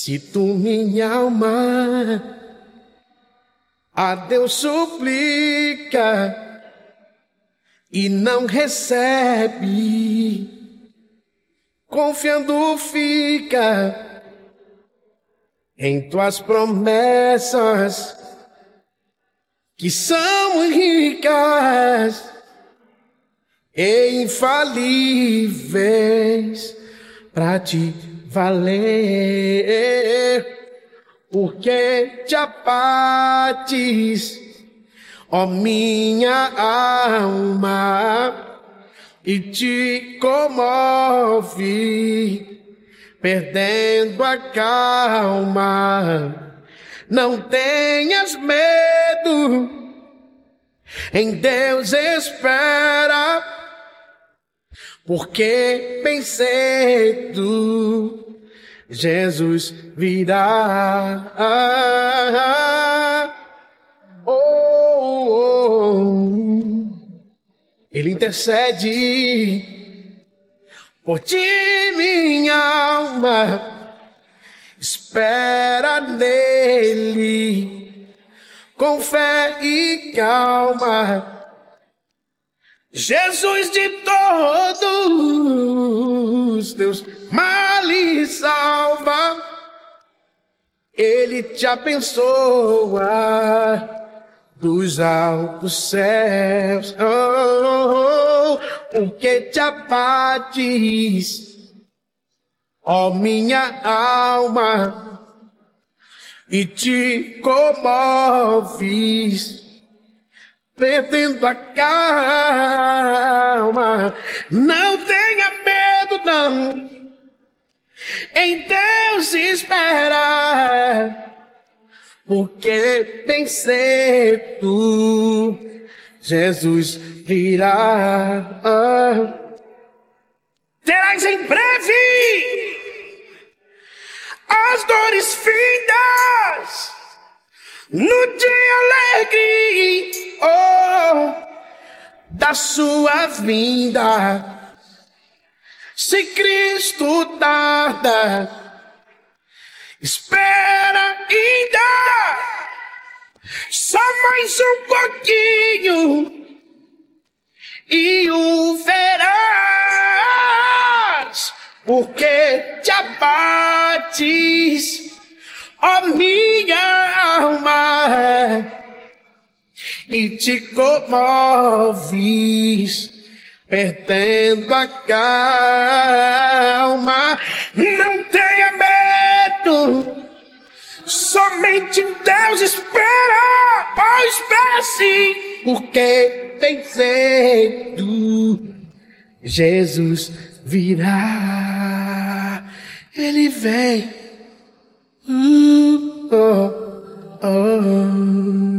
Se tu, minha alma, a Deus suplica e não recebe, confiando fica em tuas promessas, que são ricas e infalíveis para te valer, porque te abates, ó minha alma, e te comove, perdendo a calma. Não tenhas medo, em Deus espera, porque bem cedo Jesus virá. Ele intercede por ti, minha alma, espera nele com fé e calma. Jesus de todos teus males salva, ele te abençoa dos altos céus. Porque te abates, ó minha alma, e te comoves, perdendo a calma. Não tenha medo, não, em Deus espera, porque bem cedo Jesus virá. Terás em breve as dores findas no dia alegre, da sua vinda. Se Cristo tarda, espera ainda só mais um pouquinho e o verás, porque te abates, ó minha alma, e te comoves, perdendo a calma. Não tenha medo, somente Deus espera. Espera sim, porque bem cedo Jesus virá. Ele vem. Oh.